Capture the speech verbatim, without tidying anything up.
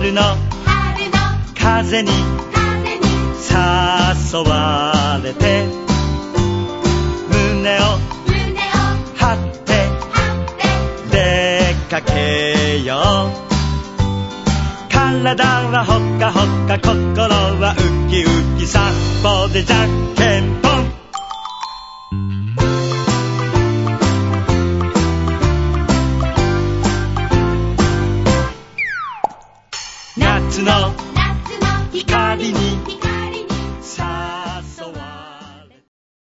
春の風に誘われて胸を張って出かけよう。体はほかほか心はウキウキ散歩でじゃんけん